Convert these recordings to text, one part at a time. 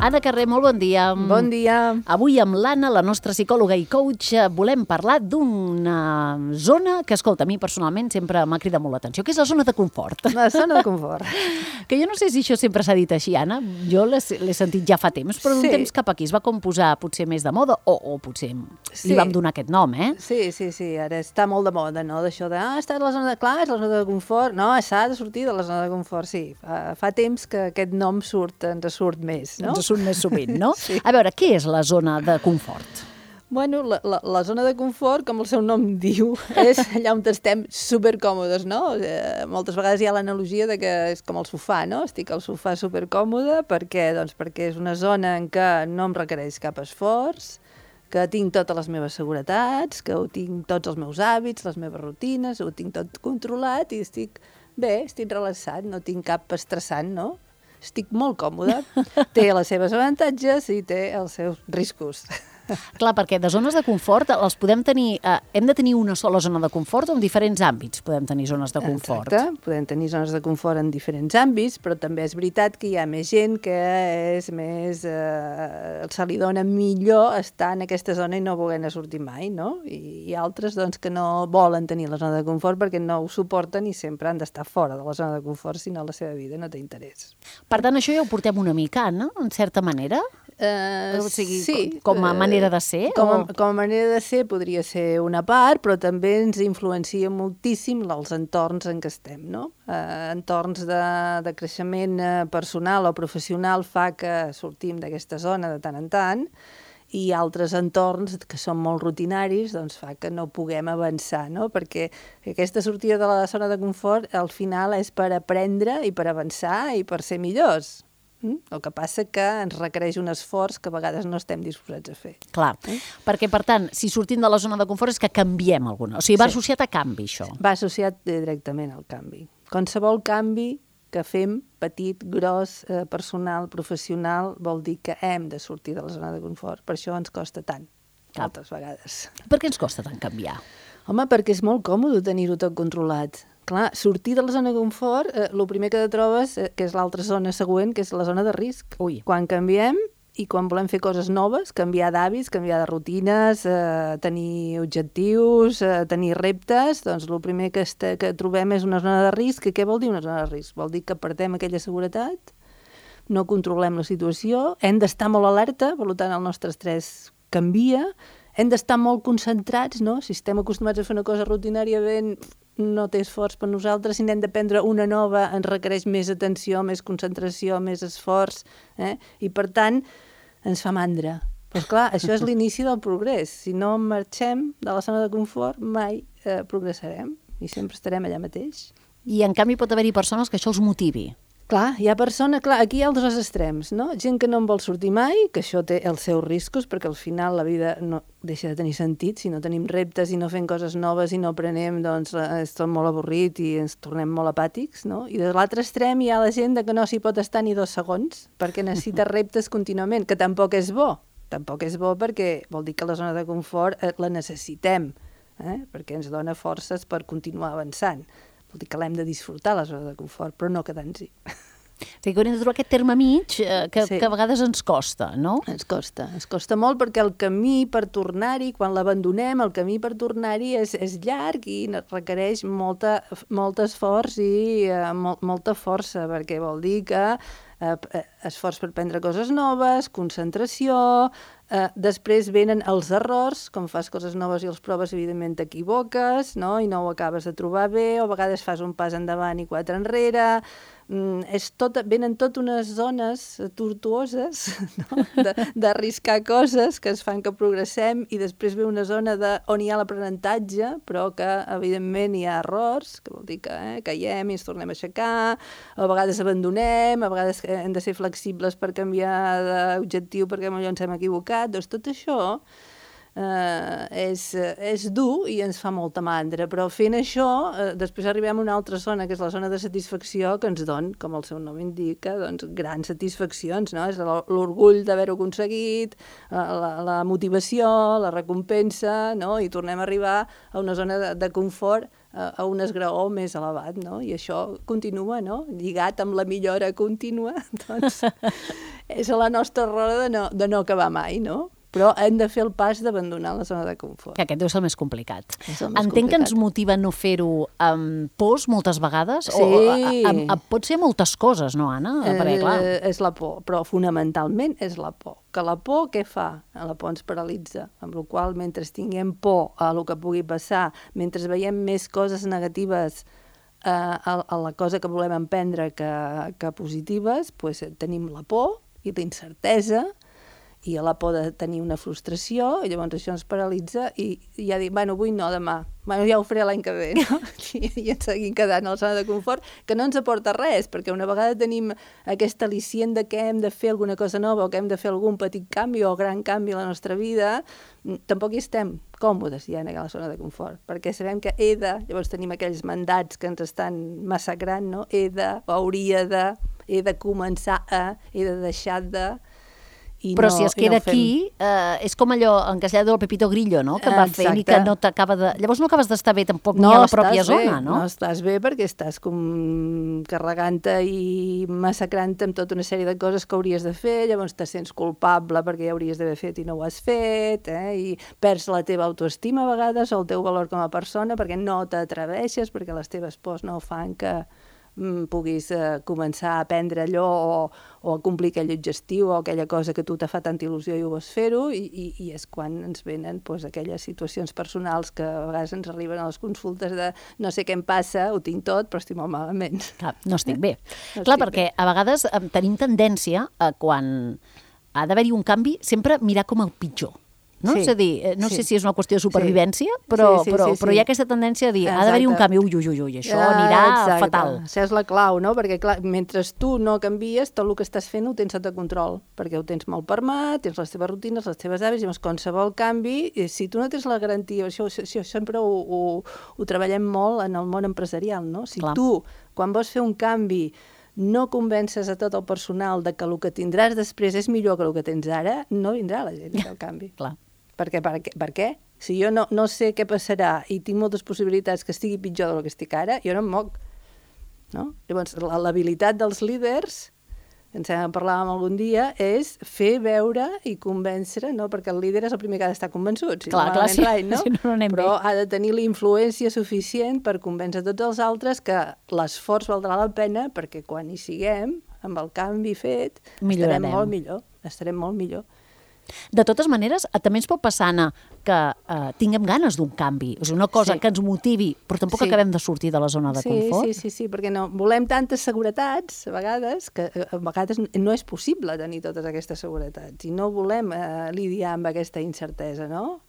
Anna Carrer, molt bon dia. Bon dia. Avui amb l'Anna, la nostra psicòloga i coach, volem parlar d'una zona que, escolta, a mi personalment sempre m'ha cridat molt l'atenció, que és la zona de confort. La zona de confort. Que jo no sé si això sempre s'ha dit així, Anna. Jo l'he sentit ja fa temps, però d'un temps cap aquí es va com posar potser més de moda, o potser li vam donar aquest nom, eh? Sí. Ara està molt de moda, no? D'això de, està a la zona de clar, és la zona de confort. No, s'ha de sortir de la zona de confort, sí. Fa temps que aquest nom ens surt més, no? Ens surt més sovint, no? Sí. A veure, què és la zona de confort? Bueno, la zona de confort, com el seu nom diu, és allà on estem supercòmodes, no? Moltes vegades hi ha l'analogia de que és com el sofà, no? Estic al sofà supercòmode, per què? Doncs perquè és una zona en què no em requereix cap esforç, que tinc totes les meves seguretats, que ho tinc tots els meus hàbits, les meves rutines, ho tinc tot controlat i estic bé, estic relaxat, no tinc cap estressant, no? Estic molt còmoda, té les seves avantatges i té els seus riscos. Clar, perquè de zones de confort els podem tenir... hem de tenir una sola zona de confort o en diferents àmbits podem tenir zones de confort? Exacte, podem tenir zones de confort en diferents àmbits, però també és veritat que hi ha més gent que és més... se li dona millor estar en aquesta zona i no voler-ne sortir mai, no? I altres doncs, que no volen tenir la zona de confort perquè no ho suporten i sempre han d'estar fora de la zona de confort, si no la seva vida no té interès. Per tant, això ja ho portem una mica, no? En certa manera? O sigui, sí, com a manera de ser? Com a manera de ser podria ser una part, però també ens influencia moltíssim els entorns en què estem, no? Entorns de creixement personal o professional fa que sortim d'aquesta zona de tant en tant, i altres entorns que són molt rutinaris doncs fa que no puguem avançar, no? Perquè aquesta sortida de la zona de confort al final és per aprendre i per avançar i per ser millors. El que passa que ens requereix un esforç que a vegades no estem disposats a fer. Clar, perquè per tant, si sortim de la zona de confort és que canviem alguna. O sigui, va associat a canvi, això. Va associat directament al canvi. Qualsevol canvi que fem, petit, gros, personal, professional, vol dir que hem de sortir de la zona de confort. Per això ens costa tant, moltes vegades. Per què ens costa tant canviar? Home, perquè és molt còmode tenir-ho tot controlat. Clar, sortir de la zona de confort, el primer que trobes, que és l'altra zona següent, que és la zona de risc. Ui. Quan canviem i quan volem fer coses noves, canviar d'hàbits, canviar de rutines, tenir objectius, tenir reptes, doncs el primer que trobem és una zona de risc. Què vol dir una zona de risc? Vol dir que perdem aquella seguretat, no controlem la situació, hem d'estar molt alerta, per tant el nostre estrès canvia, hem d'estar molt concentrats, no? Si estem acostumats a fer una cosa rutinàriament, no té esforç per nosaltres, si n'hem de prendre una nova ens requereix més atenció, més concentració, més esforç, i per tant ens fa mandra. Però clar, això és l'inici del progrés. Si no marxem de la zona de confort, mai progressarem i sempre estarem allà mateix. I en canvi pot haver-hi persones que això els motivi. Clar, hi ha persones, clar, aquí hi ha els dos extrems, no? Gent que no en vol sortir mai, que això té els seus riscos, perquè al final la vida no deixa de tenir sentit, si no tenim reptes i no fem coses noves i no aprenem, doncs és tot molt avorrit i ens tornem molt apàtics, no? I de l'altre extrem hi ha la gent que no s'hi pot estar ni 2 segons, perquè necessita reptes contínuament, que tampoc és bo. Tampoc és bo perquè vol dir que la zona de confort la necessitem, perquè ens dona forces per continuar avançant. Vol dir que l'hem de disfrutar, la zona de confort, però no quedant-hi. O sigui que hauríem de trobar aquest terme mig que a vegades ens costa, no? Ens costa molt perquè el camí per tornar-hi, quan l'abandonem, el camí per tornar-hi és llarg i requereix molt esforç i molta força, perquè vol dir que esforç per prendre coses noves, concentració, després venen els errors, com fas coses noves i els proves, evidentment t'equivoques, no? I no ho acabes de trobar bé, o a vegades fas un pas endavant i 4 enrere, venen tot unes zones tortuoses, no? D'arriscar coses que es fan que progressem i després ve una zona on hi ha l'aprenentatge, però que evidentment hi ha errors, que vol dir que caiem i ens tornem a aixecar, a vegades abandonem, a vegades hem de ser flexibles per canviar d'objectiu perquè potser ens hem equivocat, doncs tot això és dur i ens fa molta mandra, però fent això després arribem a una altra zona, que és la zona de satisfacció, que ens dona, com el seu nom indica, doncs, grans satisfaccions, no? És l'orgull d'haver-ho aconseguit, la motivació, la recompensa, no? I tornem a arribar a una zona de confort a un esgraó més elevat, no? I això continua, no? Lligat amb la millora contínua, doncs és a la nostra roda de no acabar mai, no? Però hem de fer el pas d'abandonar la zona de confort. Que aquest deu ser el més complicat. És el més Entenc que ens complicat. motiva no fer-ho amb pors moltes vegades? Sí. O pot ser moltes coses, no, Anna? Perquè, clar... És la por, però fonamentalment és la por. Que la por què fa? La por ens paralitza, amb la qual cosa, mentre tinguem por a el que pugui passar, mentre veiem més coses negatives a la cosa que volem emprendre que positives, doncs tenim la por i la incertesa, i a la por de tenir una frustració, i llavors això ens paralitza i ja dic, bueno, avui no, demà, bueno, ja ho faré l'any que ve, no? I ens seguim quedant a la zona de confort, que no ens aporta res, perquè una vegada tenim aquest al·licient de que hem de fer alguna cosa nova o que hem de fer algun petit canvi o gran canvi a la nostra vida, tampoc hi estem còmodes ja en aquella zona de confort, perquè sabem que he de, llavors tenim aquells mandats que ens estan massacrant, no? He de, o hauria de, he de començar a, he de deixar de... Però si es queda aquí, és com allò encasellat del Pepito Grillo, no?, que va fent i que no t'acaba de... Llavors no acabes d'estar bé tampoc ni a la pròpia zona, no? No estàs bé perquè estàs com carregant-te i massacrant-te amb tota una sèrie de coses que hauries de fer, llavors te sents culpable perquè ja hauries d'haver fet i no ho has fet, i perds la teva autoestima a vegades o el teu valor com a persona perquè no t'atreveixes, perquè les teves pors no fan que puguis començar a aprendre allò o a complir aquell objectiu o aquella cosa que tu t'ha fa tanta il·lusió i ho vols fer-ho, i és quan ens venen aquelles situacions personals que a vegades ens arriben a les consultes de no sé què em passa, ho tinc tot, però estic molt malament. Clar, no estic bé. No Clar, estic perquè a vegades tenim tendència a quan ha d'haver-hi un canvi sempre mirar com el pitjor. No? Sí, És a dir, no sé si és una qüestió de supervivència, sí. però hi ha Sí. aquesta tendència a dir, ha d'haver-hi un canvi, ui, això anirà fatal. Això és la clau, no? Perquè, clar, mentre tu no canvies, tot el que estàs fent ho tens sota control, perquè ho tens molt per mà, tens les teves rutines, les teves hàbits, llavors qualsevol canvi, si tu no tens la garantia, això sempre ho treballem molt en el món empresarial, no? Si tu, quan vols fer un canvi, no convences a tot el personal de que el que tindràs després és millor que el que tens ara, no vindrà la gent del canvi. Clar. Per què? Si jo no sé què passarà i tinc moltes possibilitats que estigui pitjor del que estic ara, jo no em moc. No? Llavors, l'habilitat dels líders, em sembla que parlàvem algun dia, és fer veure i convèncer, no? Perquè el líder és el primer que ha d'estar convençut. Clar, sí, si no anem però bé. ha de tenir la influència suficient per convèncer tots els altres que l'esforç valdrà la pena perquè quan hi siguem, amb el canvi fet, estarem molt millor. De totes maneres, també ens pot passar, Anna, que tinguem ganes d'un canvi. És una cosa que ens motivi, però tampoc acabem de sortir de la zona de confort. Sí, perquè no, volem tantes seguretats, a vegades, que a vegades no és possible tenir totes aquestes seguretats i no volem lidiar amb aquesta incertesa, no?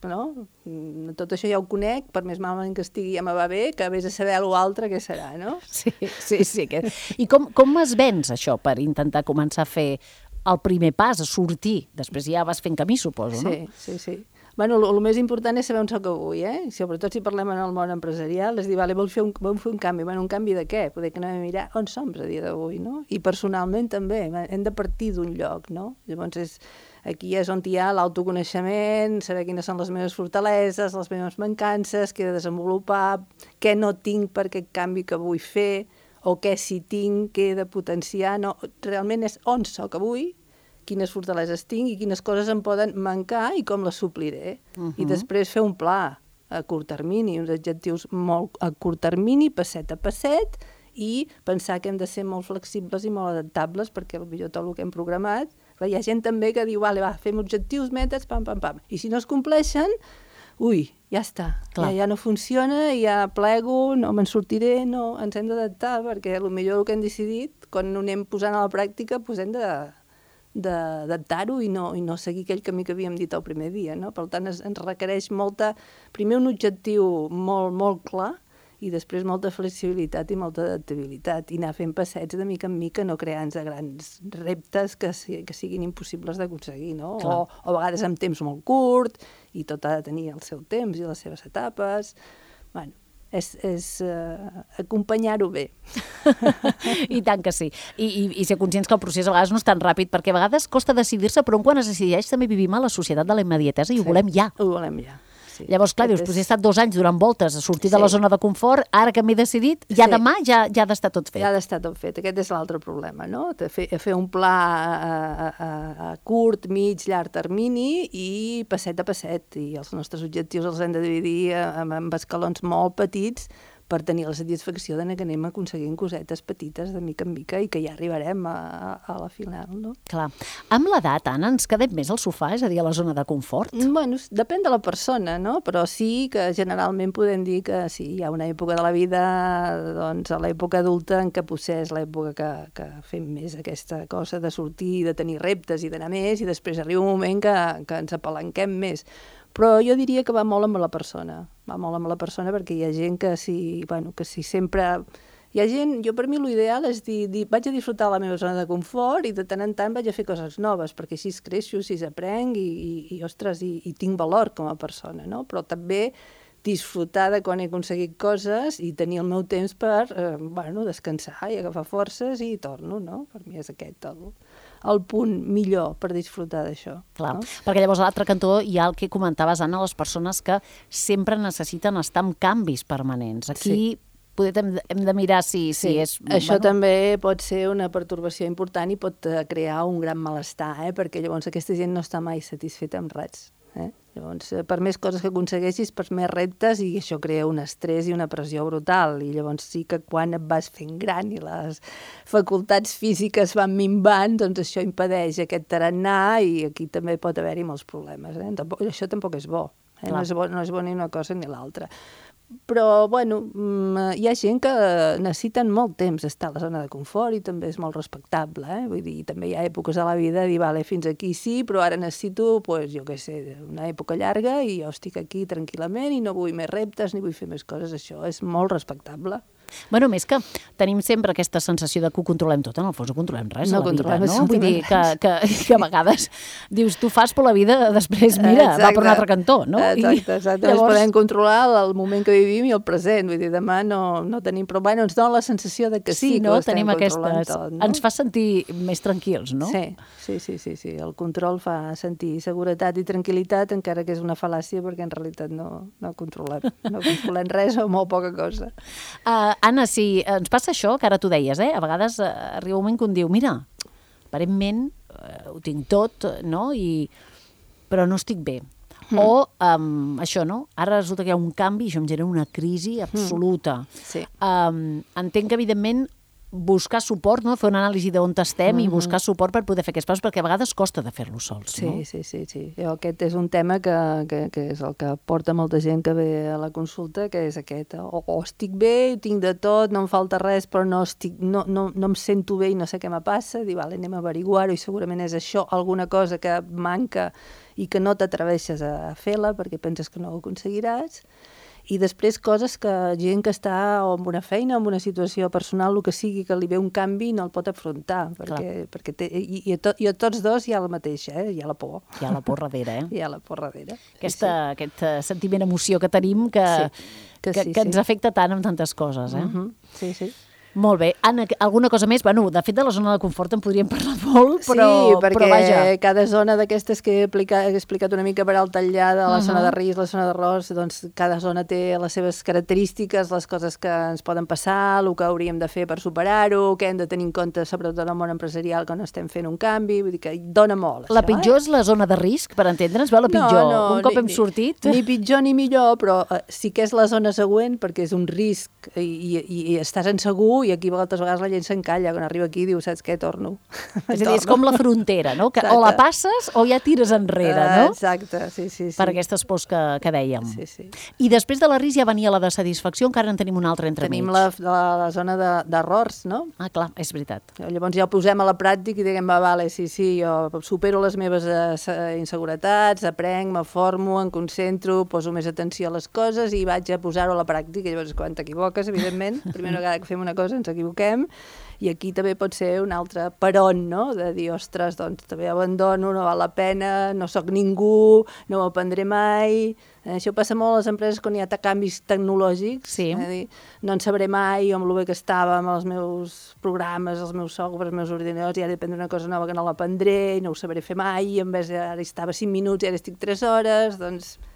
Tot això ja ho conec, per més malament que estigui ja me va bé, que vés a saber l'altre què serà, no? Sí. I com es vens, això, per intentar començar a fer el primer pas, a sortir? Després ja vas fent camí, suposo, no? Sí. Bueno, el més important és saber on soc avui, Sobretot si parlem en el món empresarial, és dir, vale, vol fer un canvi. Bueno, un canvi de què? Poder que anem a mirar on som a dia d'avui, no? I personalment també, hem de partir d'un lloc, no? Llavors, aquí és on hi ha l'autoconeixement, saber quines són les meves fortaleses, les meves mancances, què he de desenvolupar, què no tinc per aquest canvi que vull fer, o què si tinc, què he de potenciar, no, realment és on soc avui, quines fortaleses tinc i quines coses em poden mancar i com les supliré. I després fer un pla a curt termini, uns objectius molt a curt termini, passet a passet, i pensar que hem de ser molt flexibles i molt adaptables perquè potser tot el que hem programat, però hi ha gent també que diu, vale, fem objectius, metes, pam, i si no es compleixen, ja està, ja no funciona, ja plego, no me'n sortiré, no, ens hem d'adaptar, perquè potser el que hem decidit, quan ho anem posant a la pràctica, doncs hem d'adaptar-ho i no seguir aquell camí que havíem dit el primer dia, no? Per tant, ens requereix primer un objectiu molt, molt clar, i després molta flexibilitat i molta adaptabilitat, i anar fent passets de mica en mica, no creant-nos grans reptes que siguin impossibles d'aconseguir, no? O a vegades amb temps molt curt, i tot ha de tenir el seu temps i les seves etapes. Bueno, és acompanyar-ho bé. I tant que sí. I ser conscients que el procés a vegades no és tan ràpid, perquè a vegades costa decidir-se, però quan es decideix també vivim a la societat de la immediatesa i ho volem ja. Ho volem ja. sí. Llavors, clar, dius, he estat 2 anys durant voltes a sortir de la zona de confort, ara que m'he decidit, ja demà ja ha d'estar tot fet. Ja ha d'estar tot fet. Aquest és l'altre problema, no? Fer un pla a curt, mig, llarg termini i passet a passet. I els nostres objectius els hem de dividir amb escalons molt petits per tenir la satisfacció que anem aconseguint cosetes petites de mica en mica i que ja arribarem a la final, no? Clar. Amb l'edat, Anna, ens quedem més al sofà, és a dir, a la zona de confort? Bueno, depèn de la persona, no? Però sí que generalment podem dir que sí, hi ha una època de la vida, doncs a l'època adulta en què potser és l'època que fem més aquesta cosa de sortir, de tenir reptes i d'anar més, i després arriba un moment que ens apalanquem més. Però jo diria que va molt amb la persona, perquè hi ha gent que si sempre... Hi ha gent, per mi l'ideal és dir, vaig a disfrutar la meva zona de confort i de tant en tant vaig a fer coses noves, perquè així creixo, així aprenc i tinc valor com a persona, no? Però també disfrutar de quan he aconseguit coses i tenir el meu temps per descansar i agafar forces i torno, no? Per mi és aquest el punt millor per disfrutar d'això. Clar, no? Perquè llavors a l'altre cantó hi ha el que comentaves, Anna, les persones que sempre necessiten estar en canvis permanents. Aquí hem de mirar si és... Això també pot ser una pertorbació important i pot crear un gran malestar, perquè llavors aquesta gent no està mai satisfeta amb res. Llavors, per més coses que aconsegueixis, per més reptes, i això crea un estrès i una pressió brutal, i llavors sí que quan et vas fent gran i les facultats físiques van minvant, doncs això impedeix aquest tarannà i aquí també pot haver-hi molts problemes. Això tampoc és bo, no és bo ni una cosa ni l'altra. Però, hi ha gent que necessiten molt temps d'estar a la zona de confort i també és molt respectable, Vull dir, també hi ha èpoques de la vida de dir, vale, fins aquí sí, però ara necessito, una època llarga i jo estic aquí tranquil·lament i no vull més reptes ni vull fer més coses, això és molt respectable. Bueno, més que tenim sempre aquesta sensació de que ho controlem tot, en el fons no controlem res a la vida, no? Vull dir que a vegades dius, tu fas, però la vida després, mira, va per un altre cantó, no? Exacte. Llavors... podem controlar el moment que vivim i el present, vull dir, demà no tenim... Però ens dona la sensació de que sí que ho estem controlant tot, no? Ens fa sentir més tranquils, no? Sí. El control fa sentir seguretat i tranquil·litat, encara que és una fal·làcia, perquè en realitat no controlem res o molt poca cosa. Anna, si ens passa això, que ara tu deies, a vegades arriba un moment que un diu, mira, aparentment ho tinc tot, no? Però no estic bé. O això, no? Ara resulta que hi ha un canvi i això em genera una crisi absoluta. Sí. Entenc que, evidentment, buscar suport, no? Fer una anàlisi d'on estem i buscar suport per poder fer aquests passos, perquè a vegades costa de fer-lo sols, no? Sí. Aquest és un tema que és el que porta molta gent que ve a la consulta, que és aquest. O estic bé, tinc de tot, no em falta res, però no em sento bé i no sé què me passa. Dic, vale, anem a averiguar-ho i segurament és això, alguna cosa que manca i que no t'atreveixes a fer-la perquè penses que no ho aconseguiràs. I després coses que gent que està o en una feina o en una situació personal, el que sigui, que li ve un canvi no el pot afrontar, perquè i a tots dos hi ha el mateix, hi ha la por. Hi ha la por darrere, Hi ha la por darrere. Aquest sentiment, emoció que tenim que ens afecta tant amb tantes coses, Sí. Molt bé. Anna, alguna cosa més? Bueno, de fet, de la zona de confort en podríem parlar molt, però perquè vaja. Cada zona d'aquestes que he explicat una mica per alta enllà, la zona de risc, la zona d'errors, doncs cada zona té les seves característiques, les coses que ens poden passar, el que hauríem de fer per superar-ho, què hem de tenir en compte, sobretot en el món empresarial, que no estem fent un canvi, vull dir que dona molt. La pitjor és la zona de risc, per entendre's, la pitjor. Un cop hem sortit... Ni pitjor ni millor, però sí que és la zona següent, perquè és un risc i estàs insegur, i aquí moltes vegades la gent s'encalla, quan arriba aquí diu, saps què, torno. És a dir, és com la frontera, no? Que o la passes o ja tires enrere, no? Exacte, sí. Per aquestes pors que dèiem. Sí. I després de la risc ja venia la de satisfacció, encara en tenim una altra entremig. Tenim la zona d'errors, no? Ah, clar, és veritat. Llavors ja ho posem a la pràctica i diguem, vale, sí, jo supero les meves inseguretats, aprenc, me formo, em concentro, poso més atenció a les coses i vaig a posar-ho a la pràctica. Llavors, quan t'equivoques, evidentment, primera vegada que fem una cosa ens equivoquem, i aquí també pot ser un altre peron, no? De dir, ostres, doncs també abandono, no val la pena, no sóc ningú, no ho aprendré mai. Això passa molt a les empreses quan hi ha canvis tecnològics. Sí. Dir, no en sabré mai amb el bé que estava amb els meus programes, els meus softwares, els meus ordinadors, i ara depèn d'una cosa nova que no l'aprendré i no ho sabré fer mai, i en vez de ara estava 5 minuts i ara estic 3 hores, doncs sí.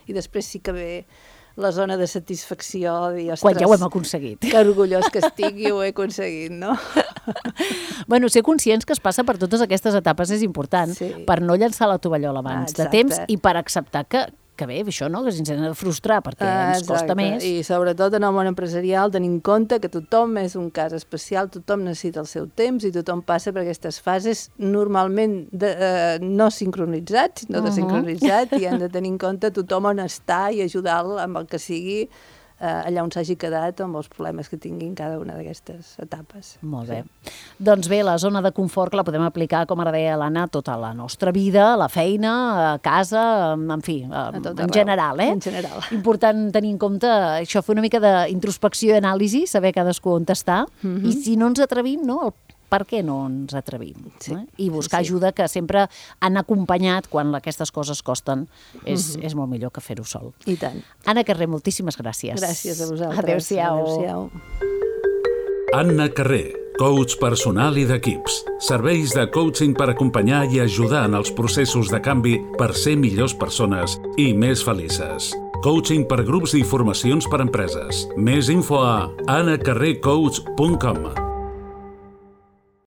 i després sí que ve la zona de satisfacció, dir, ostres, Quan ja ho hem aconseguit. Que orgullós que estic i ho he aconseguit, no? Bueno, ser conscients que es passa per totes aquestes etapes és important, per no llançar la tovallola abans de temps i per acceptar que bé, això, no? Que ens hem de frustrar perquè ens costa més. I sobretot en el món empresarial tenir en compte que tothom és un cas especial, tothom necessita el seu temps i tothom passa per aquestes fases normalment no sincronitzats, sinó desincronitzats, i hem de tenir en compte tothom on està i ajudar-lo amb el que sigui allà on s'hagi quedat amb els problemes que tinguin cada una d'aquestes etapes. Molt bé. Doncs bé, la zona de confort que la podem aplicar, com ara deia l'Anna, a tota la nostra vida, a la feina, a casa, en fi, en general, eh? En general. Important tenir en compte això, fer una mica d'introspecció i anàlisi, saber cadascú on està, i si no ens atrevim, no?, per què no ens atrevim? I buscar ajuda, que sempre han acompanyat quan aquestes coses costen. És molt millor que fer-ho sol. I tant. Anna Carré, moltíssimes gràcies. Gràcies a vosaltres. Adéu-siau. Anna Carré, coach personal i d'equips. Serveis de coaching per acompanyar i ajudar en els processos de canvi per ser millors persones i més felices. Coaching per grups i formacions per empreses. Més info a anacarrecoach.com.